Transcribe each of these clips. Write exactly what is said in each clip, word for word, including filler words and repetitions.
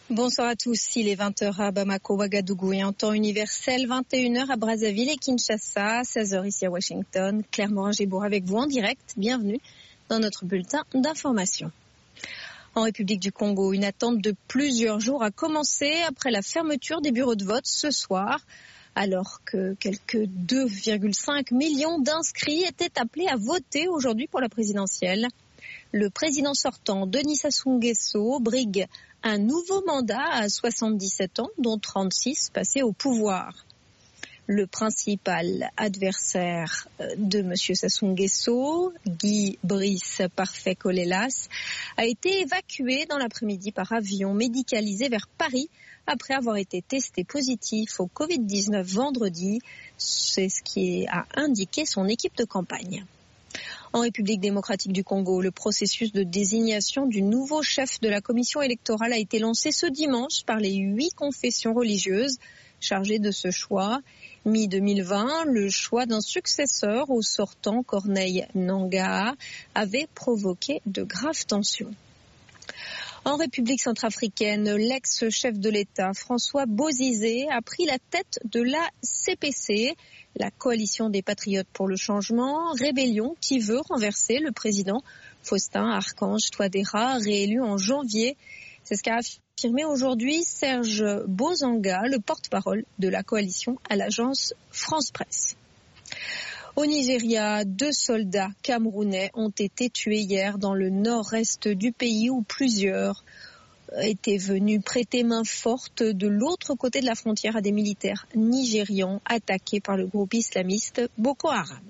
Bonsoir à tous, il est vingt heures à Bamako, Ouagadougou et en temps universel, vingt et une heures à Brazzaville et Kinshasa, seize heures ici à Washington. Claire Morin-Gébour avec vous en direct, bienvenue dans notre bulletin d'information. En République du Congo, une attente de plusieurs jours a commencé après la fermeture des bureaux de vote ce soir, alors que quelques deux virgule cinq millions d'inscrits étaient appelés à voter aujourd'hui pour la présidentielle. Le président sortant, Denis Sassou Nguesso, brigue un nouveau mandat à soixante-dix-sept ans, dont trente-six passés au pouvoir. Le principal adversaire de M. Sassou Nguesso, Guy Brice Parfait Colélas, a été évacué dans l'après-midi par avion médicalisé vers Paris après avoir été testé positif au covid dix-neuf vendredi. C'est ce qui a indiqué son équipe de campagne. En République démocratique du Congo, le processus de désignation du nouveau chef de la commission électorale a été lancé ce dimanche par les huit confessions religieuses chargées de ce choix. mi deux mille vingt, le choix d'un successeur au sortant Corneille Nangaa avait provoqué de graves tensions. En République centrafricaine, l'ex-chef de l'État, François Bozizé, a pris la tête de la C P C, la coalition des patriotes pour le changement, rébellion qui veut renverser le président Faustin Archange Touadéra, réélu en janvier. C'est ce qu'a affirmé aujourd'hui Serge Bozanga, le porte-parole de la coalition à l'agence France Presse. Au Nigeria, deux soldats camerounais ont été tués hier dans le nord-est du pays où plusieurs étaient venus prêter main forte de l'autre côté de la frontière à des militaires nigérians attaqués par le groupe islamiste Boko Haram.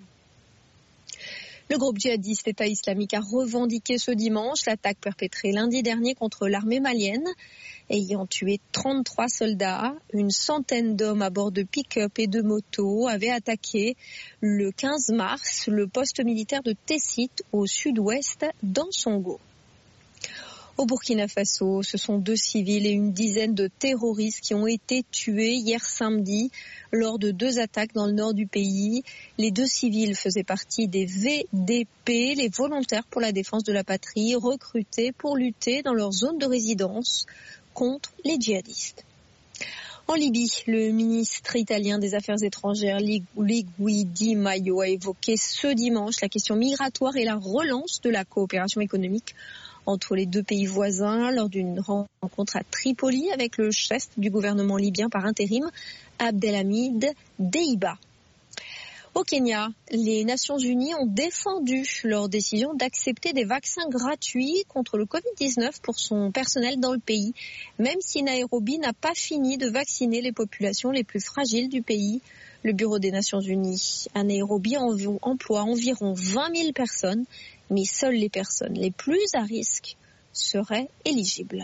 Le groupe djihadiste État islamique a revendiqué ce dimanche l'attaque perpétrée lundi dernier contre l'armée malienne, ayant tué trente-trois soldats. Une centaine d'hommes à bord de pick-up et de motos avaient attaqué le quinze mars le poste militaire de Tessit au sud-ouest d'Ansongo. Au Burkina Faso, ce sont deux civils et une dizaine de terroristes qui ont été tués hier samedi lors de deux attaques dans le nord du pays. Les deux civils faisaient partie des V D P, les volontaires pour la défense de la patrie, recrutés pour lutter dans leur zone de résidence contre les djihadistes. En Libye, le ministre italien des Affaires étrangères, Luigi Di Maio, a évoqué ce dimanche la question migratoire et la relance de la coopération économique entre les deux pays voisins lors d'une rencontre à Tripoli avec le chef du gouvernement libyen par intérim, Abdelhamid Deiba. Au Kenya, les Nations Unies ont défendu leur décision d'accepter des vaccins gratuits contre le covid dix-neuf pour son personnel dans le pays, même si Nairobi n'a pas fini de vacciner les populations les plus fragiles du pays. Le Bureau des Nations Unies à Nairobi emploie environ vingt mille personnes, mais seules les personnes les plus à risque seraient éligibles.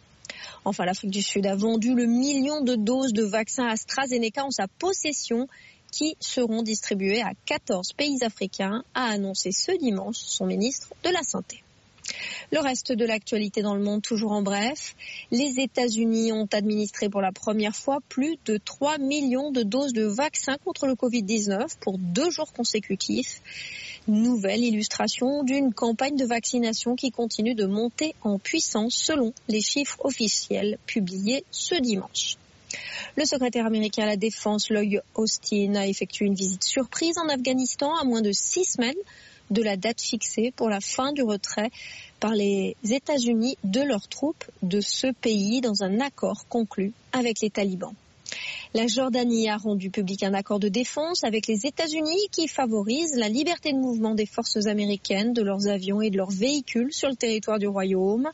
Enfin, l'Afrique du Sud a vendu le million de doses de vaccins AstraZeneca en sa possession qui seront distribuées à quatorze pays africains, a annoncé ce dimanche son ministre de la Santé. Le reste de l'actualité dans le monde, toujours en bref. Les États-Unis ont administré pour la première fois plus de trois millions de doses de vaccins contre le covid dix-neuf pour deux jours consécutifs. Nouvelle illustration d'une campagne de vaccination qui continue de monter en puissance selon les chiffres officiels publiés ce dimanche. Le secrétaire américain à la Défense, Lloyd Austin, a effectué une visite surprise en Afghanistan à moins de six semaines de la date fixée pour la fin du retrait par les États-Unis de leurs troupes de ce pays dans un accord conclu avec les talibans. La Jordanie a rendu public un accord de défense avec les États-Unis qui favorise la liberté de mouvement des forces américaines, de leurs avions et de leurs véhicules sur le territoire du royaume.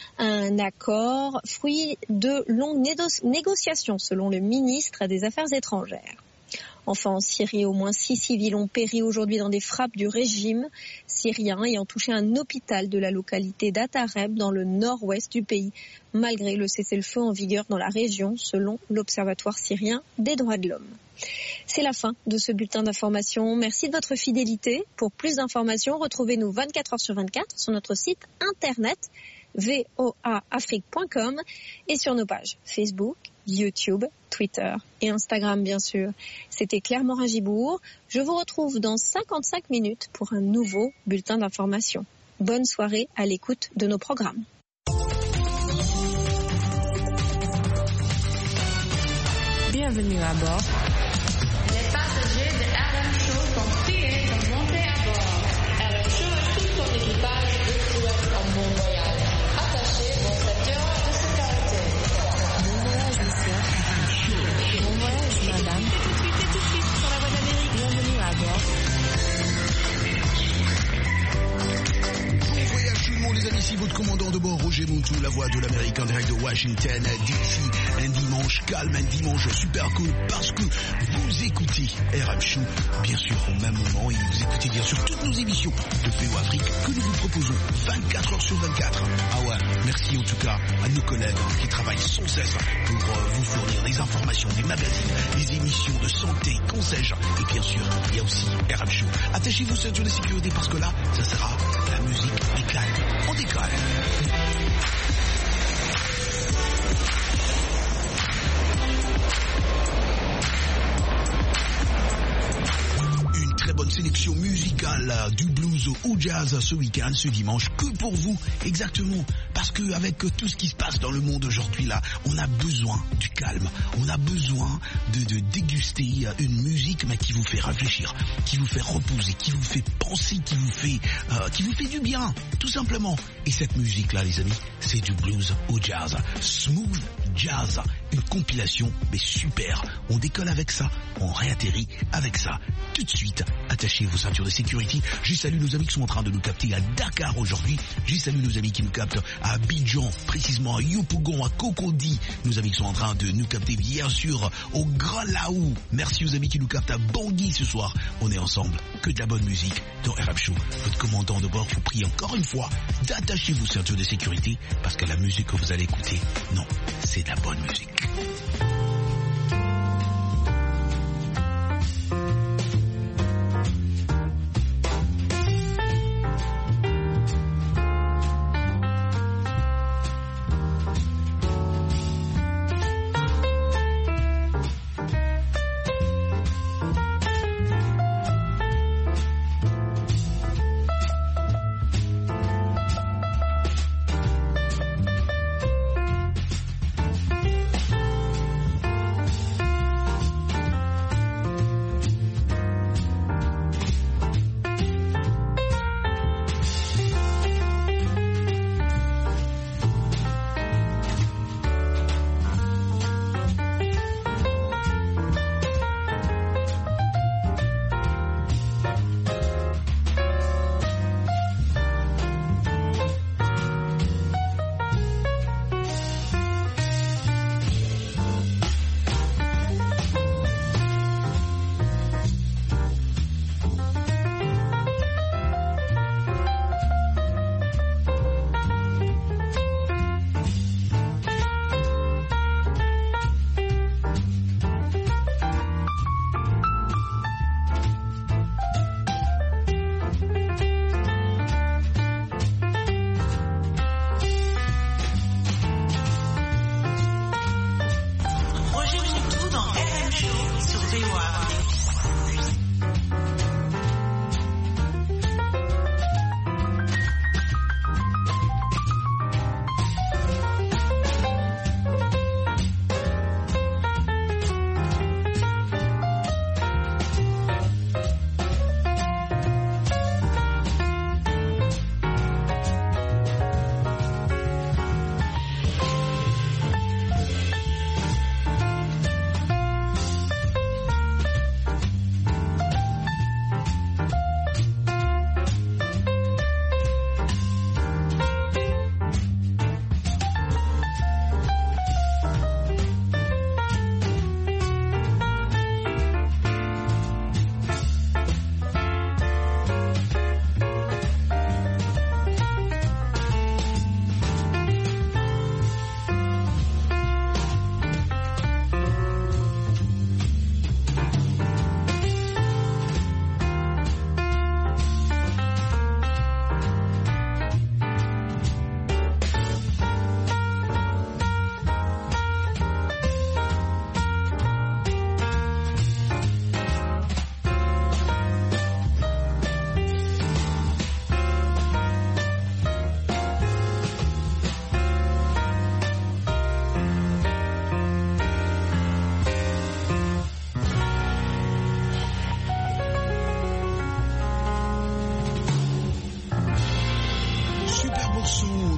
Un accord fruit de longues négociations selon le ministre des Affaires étrangères. Enfin, en Syrie, au moins six civils ont péri aujourd'hui dans des frappes du régime syrien ayant touché un hôpital de la localité d'Atareb dans le nord-ouest du pays, malgré le cessez-le-feu en vigueur dans la région, selon l'Observatoire syrien des droits de l'homme. C'est la fin de ce bulletin d'information. Merci de votre fidélité. Pour plus d'informations, retrouvez-nous vingt-quatre heures sur vingt-quatre sur notre site internet v o a afrique point com et sur nos pages Facebook, YouTube, Twitter et Instagram, bien sûr. C'était Claire Morin-Gébour. Je vous retrouve dans cinquante-cinq minutes pour un nouveau bulletin d'information. Bonne soirée à l'écoute de nos programmes. Bienvenue à bord. Les passagers de R M Show sont priés de monter à bord. R M Show et tout son équipage vous souhaitent un bon voyage. Attachez vos ceintures de sécurité. Bon voyage, monsieur. Bon voyage, madame. Et tout de suite, et tout de suite sur la voie d'Amérique. Bienvenue à bord. Bon voyage tout le monde les amis, ici votre commandant de bord Roger Montou, la voix de l'Amérique en direct de Washington D C. Un dimanche calme, un dimanche super cool parce que vous écoutez R M Show, bien sûr au même moment, et vous écoutez bien sûr toutes nos émissions de P O Afrique que nous vous proposons vingt-quatre heures sur vingt-quatre. Ah ouais, merci en tout cas à nos collègues qui travaillent sans cesse pour euh, vous fournir des informations, des magazines, des émissions de santé, conseils, et bien sûr il y a aussi R M Show. Attachez vos ceintures de sécurité parce que là, ça sera la musique décale. On décolle. Une très bonne sélection musicale du blues au jazz ce week-end, ce dimanche, que pour vous, exactement. Parce que avec tout ce qui se passe dans le monde aujourd'hui là, on a besoin du calme, on a besoin de, de déguster une musique mais qui vous fait réfléchir, qui vous fait reposer, qui vous fait penser, qui vous fait, euh, qui vous fait du bien, tout simplement. Et cette musique là, les amis, c'est du blues au jazz, smooth jazz, une compilation mais super. On décolle avec ça, on réatterrit avec ça. Tout de suite, attachez vos ceintures de sécurité. Je salue nos amis qui sont en train de nous capter à Dakar aujourd'hui. Je salue nos amis qui nous captent à Abidjan, précisément à Yopougon, à Cocody. Nos amis qui sont en train de nous capter bien sûr au Grand Laou. Merci aux amis qui nous captent à Bangui ce soir. On est ensemble, que de la bonne musique dans R M Show. Votre commandant de bord vous prie encore une fois d'attacher vos ceintures de sécurité parce que la musique que vous allez écouter, non, c'est de la bonne musique.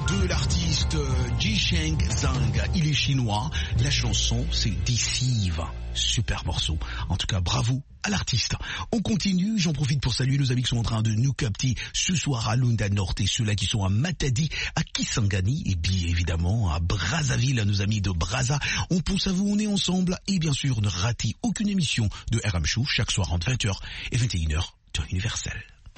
de l'artiste Jisheng Zhang. Il est chinois. La chanson, c'est Deceive. Super morceau. En tout cas, bravo à l'artiste. On continue. J'en profite pour saluer nos amis qui sont en train de nous capter ce soir à Lunda Norte et ceux-là qui sont à Matadi, à Kisangani et bien évidemment à Brazzaville, nos amis de Brazza. On pense à vous, on est ensemble et bien sûr ne ratez aucune émission de R M Show chaque soir entre vingt heures et vingt et une heures sur Universel.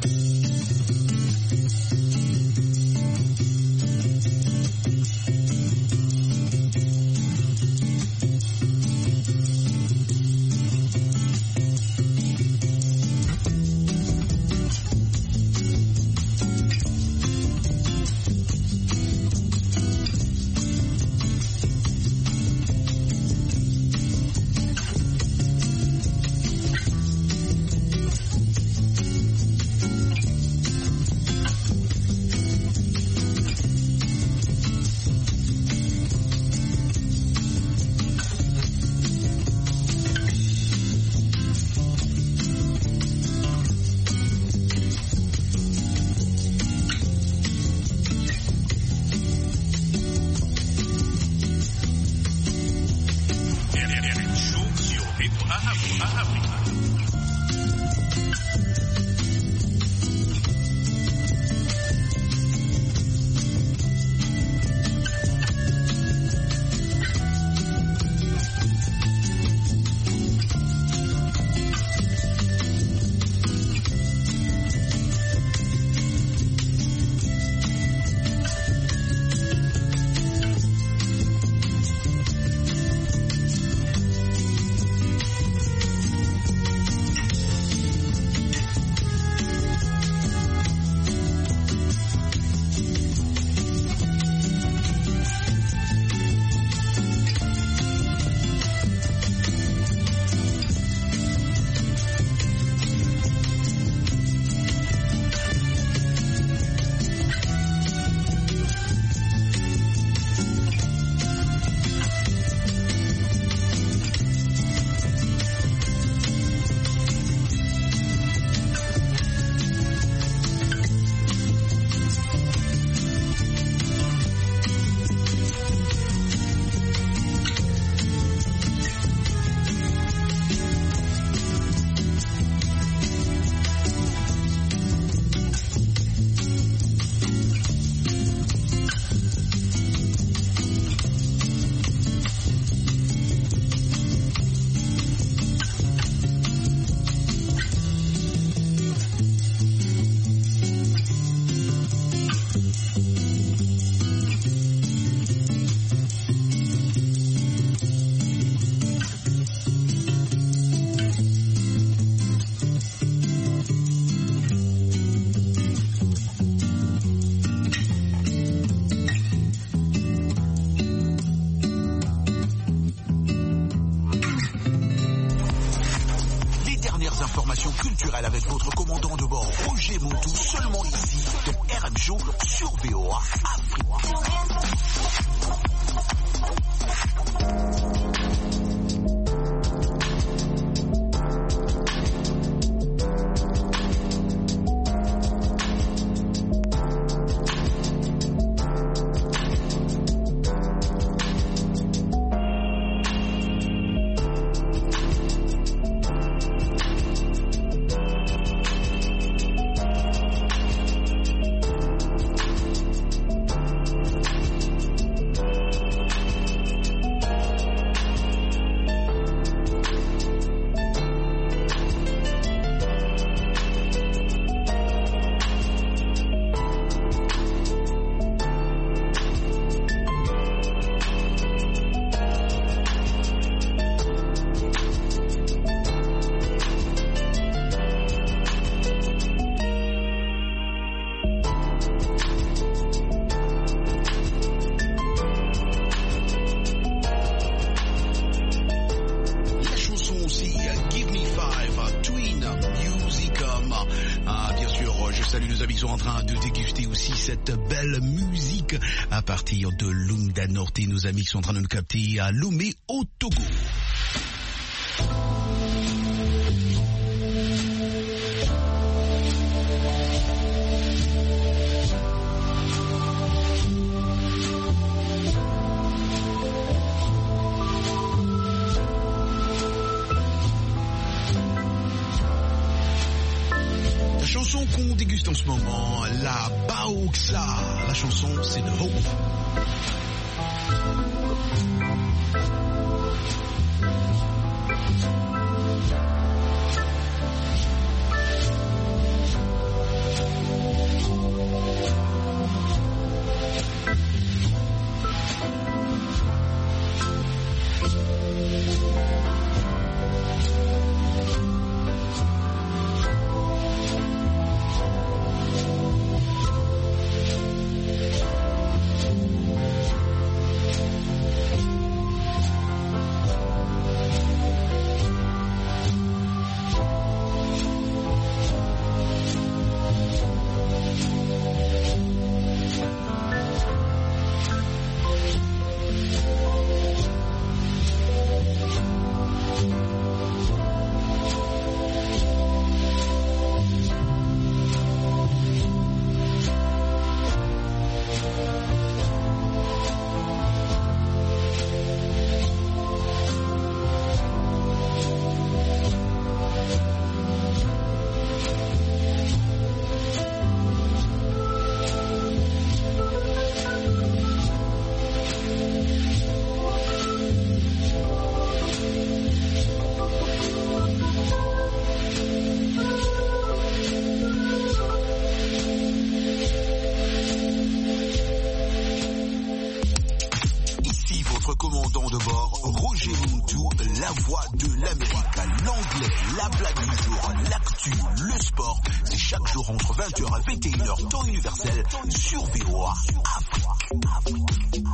Avec votre commandant de bord Roger Montou, seulement ici dans R M Show sur V O A Afrique. À partir de Lunda Norte, nos amis qui sont en train de nous capter à Lomé au Togo. chanson qu'on déguste en ce moment, la Baoxa. La chanson, c'est The Hope. Commandant de bord, Roger Montou, la voix de l'Amérique, l'anglais, la blague du jour, l'actu, le sport, c'est chaque jour entre vingt heures et vingt et une heures, temps universel, sur V O A Afrique. Afrique.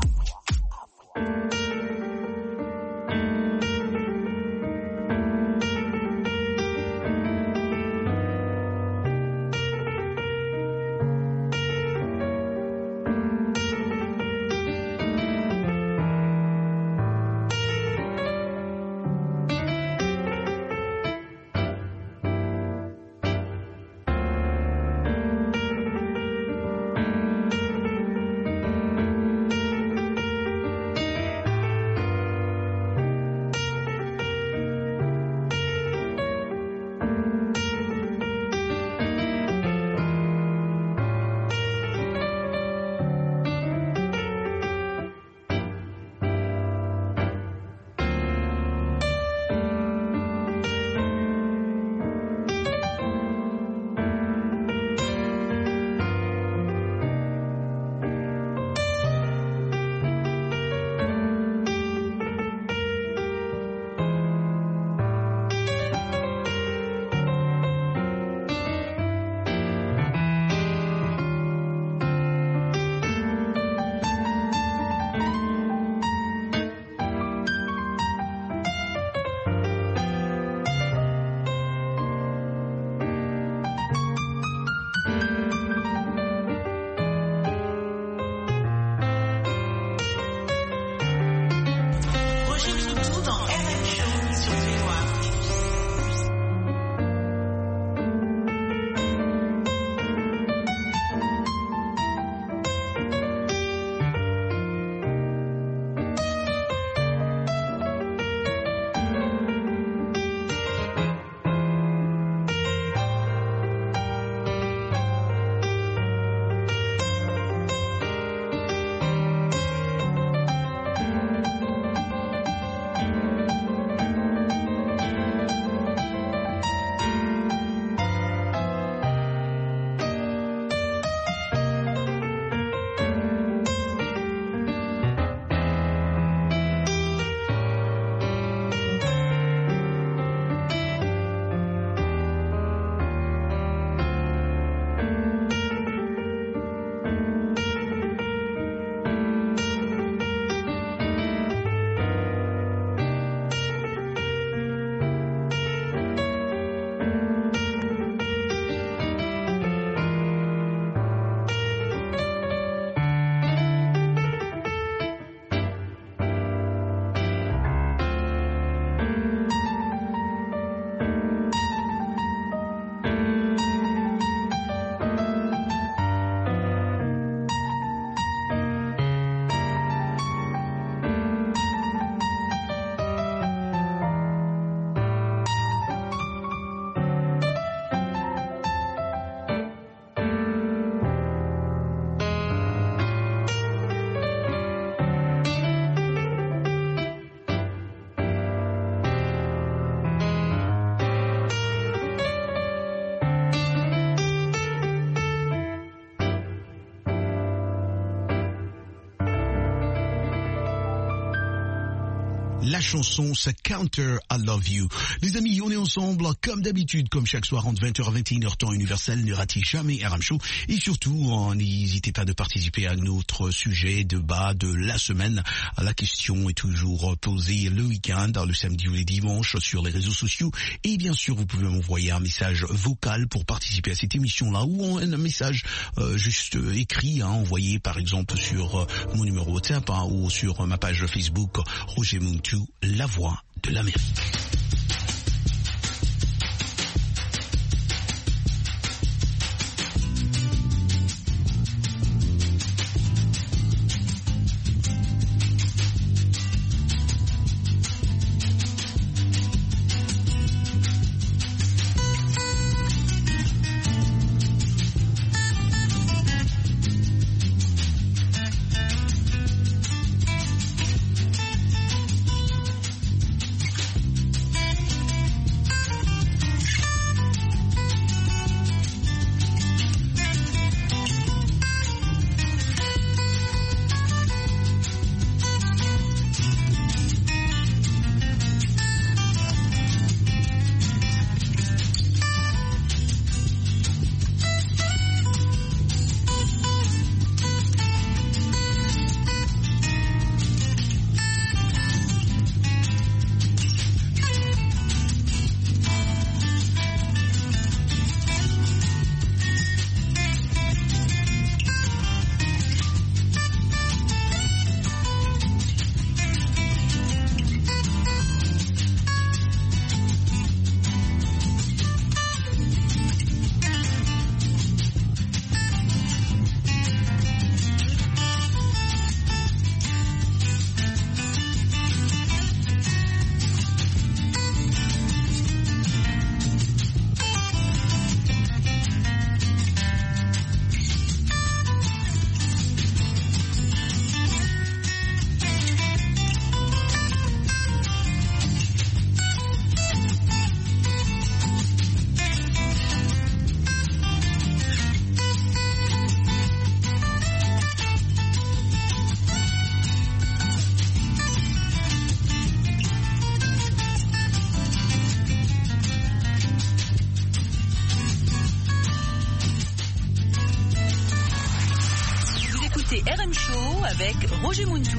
La chanson, c'est Counter I Love You. Les amis, on est ensemble, comme d'habitude, comme chaque soir, entre vingt heures et vingt et une heures, temps universel. Ne ratez jamais R M Show. Et surtout, n'hésitez pas de participer à notre sujet débat de la semaine. La question est toujours posée le week-end, le samedi ou les dimanches, sur les réseaux sociaux. Et bien sûr, vous pouvez m'envoyer un message vocal pour participer à cette émission-là, ou un message euh, juste euh, écrit, hein, envoyé par exemple sur euh, mon numéro WhatsApp, hein, ou sur euh, ma page Facebook, Roger Muntu, la voix de l'Amérique. R M Show avec Roger Muntu.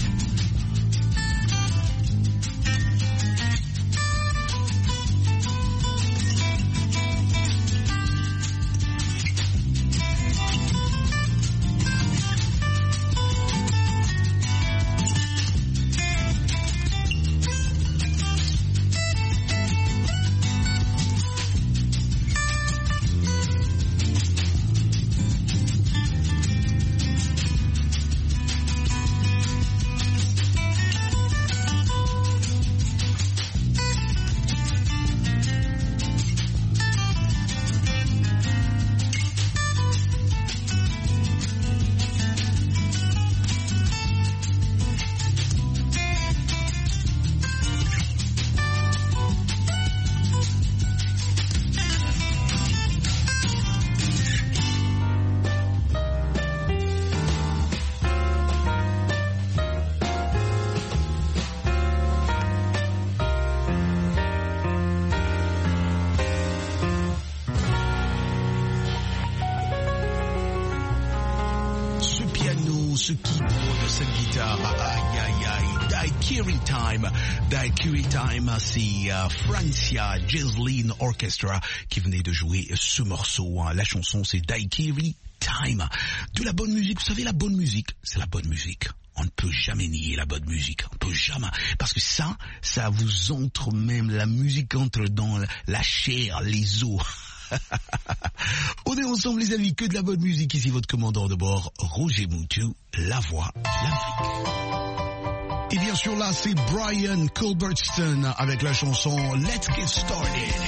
Ce keyboard, cette guitare, aïe aïe aïe, Daiquiri Time, Daiquiri Time, c'est uh, Francia Jazzlin Orchestra qui venait de jouer ce morceau, hein. La chanson c'est Daiquiri Time, de la bonne musique. Vous savez, la bonne musique, c'est la bonne musique. On ne peut jamais nier la bonne musique, on ne peut jamais, parce que ça, ça vous entre même, la musique entre dans la chair, les os. On est ensemble les amis, que de la bonne musique. Ici votre commandant de bord, Roger Muntu, la voix de l'Amérique. Et bien sûr là c'est Brian Culbertson avec la chanson Let's Get Started.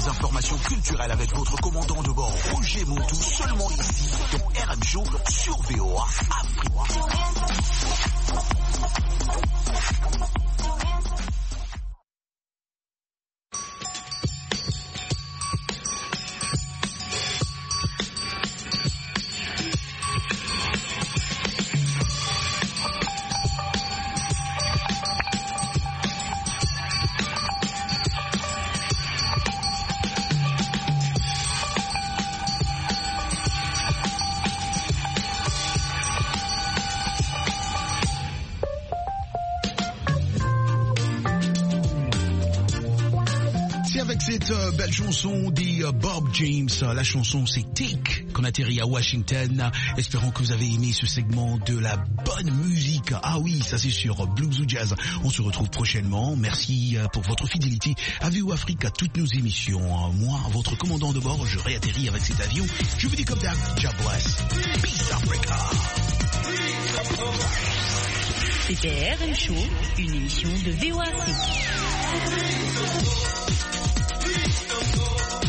dernières informations culturelles avec votre commandant de bord, Roger Montou, seulement ici, dans R M Show, sur V O A Afrique. Cette euh, belle chanson des euh, Bob James, la chanson c'est Take qu'on atterrit à Washington. Espérons que vous avez aimé ce segment de la bonne musique. Ah oui, ça c'est sur Blues ou Jazz. On se retrouve prochainement. Merci euh, pour votre fidélité à V O Afrique, à toutes nos émissions. Euh, moi, votre commandant de bord, je réatterris avec cet avion. Je vous dis comme d'hab, God bless. Peace Africa. C'était R M Show, une émission de V O Afrique. Please don't go.